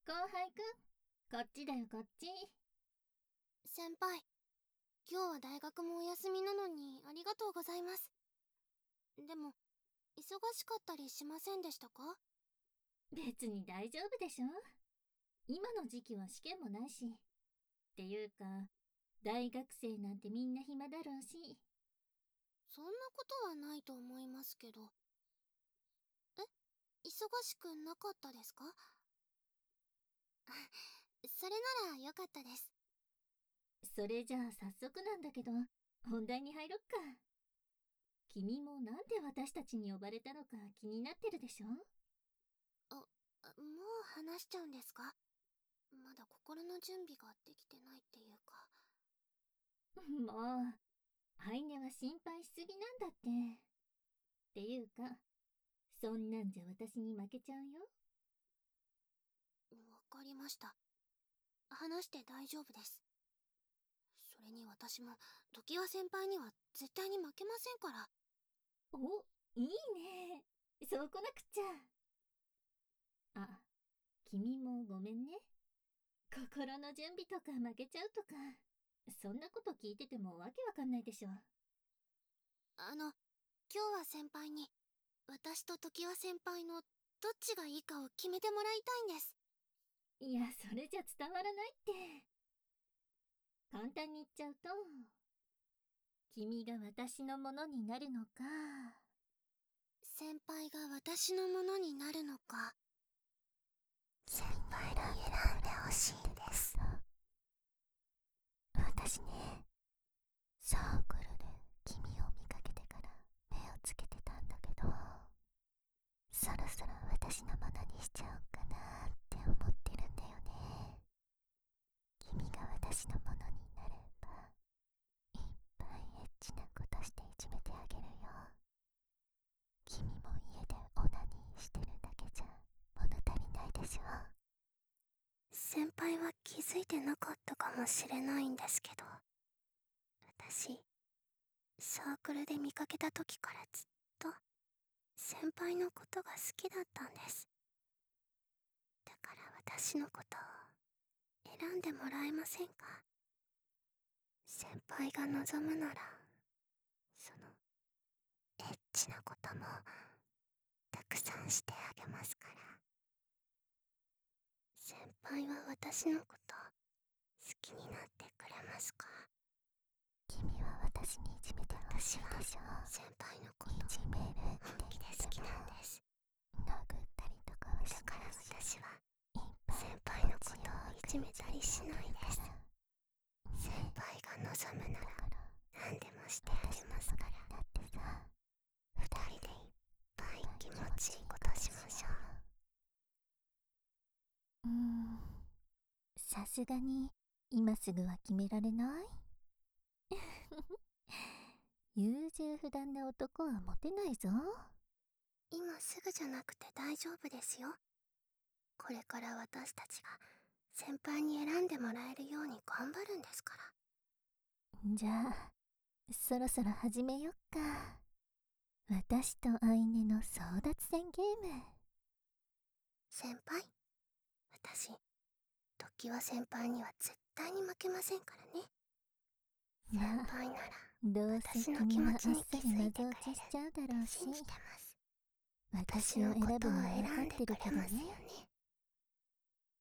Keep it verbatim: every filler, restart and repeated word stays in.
後輩くん、こっちだよこっち。 先輩、今日は大学もお休みなのにありがとうございます。でも、忙しかったりしませんでしたか？ 別に大丈夫でしょ。今の時期は試験もないし。っていうか、大学生なんてみんな暇だろうし。 そんなことはないと思いますけど。え、忙しくなかったですか？それならよかったです。 それじゃあ早速なんだけど、本題に入ろっか。君もなんで私たちに呼ばれたのか気になってるでしょ？ あ、もう話しちゃうんですか？まだ心の準備ができてないっていうか。 もう、ハイネは心配しすぎなんだって。っていうか、そんなんじゃ私に負けちゃうよ。 わかりました。話して大丈夫です。それに私も、常盤先輩には絶対に負けませんから。 お、いいね。そうこなくっちゃ。あ、君もごめんね。心の準備とか負けちゃうとか、そんなこと聞いててもわけわかんないでしょ。 あの、今日は先輩に、私と常盤先輩のどっちがいいかを決めてもらいたいんです。 いや、それじゃ伝わらないって。簡単に言っちゃうと、君が私のものになるのか、 先輩が私のものになるのか。先輩に選んでほしいんです。私ね、サークルで君を見かけてから目をつけてたんだけど、そろそろ私のものにしちゃおうかなって思ってるんだよね。君が私のものになれば、いっぱいエッチなことしていじめてあげるよ。君も家でオナニーしてるだけじゃ物足りないでしょ。先輩は気づいてなかったかもしれないんですけど、私、サークルで見かけた時からずっと先輩のことが好きだったんです。だから私のことを選んでもらえませんか？先輩が望むなら、そのエッチなこともたくさんしてあげますから。先輩は私のこと好きになってくれますか？君は私にいじめてほしいでしょ。先輩のこといじめる本気で好きなんです。殴ったりとかはしないし、だから私は先輩のことをいじめたりしないです。先輩が望むなら何でもしてあげますから。だってさ、二人でいっぱい気持ちいいことしましょう。うーん、さすがに今すぐは決められない？優柔不断な男はモテないぞ。今すぐじゃなくて大丈夫ですよ。これから私たちが先輩に選んでもらえるように頑張るんですから。じゃあ、そろそろ始めよっか。私と相手の争奪戦ゲーム。先輩、私、常盤先輩には絶対に負けませんからね。先輩なら、 どうせ私の気君はあっ持ちに気さりづいてくれる謎落ちしちゃうだろうし、 信じてます。 私を選ぶのは分かってるけどね。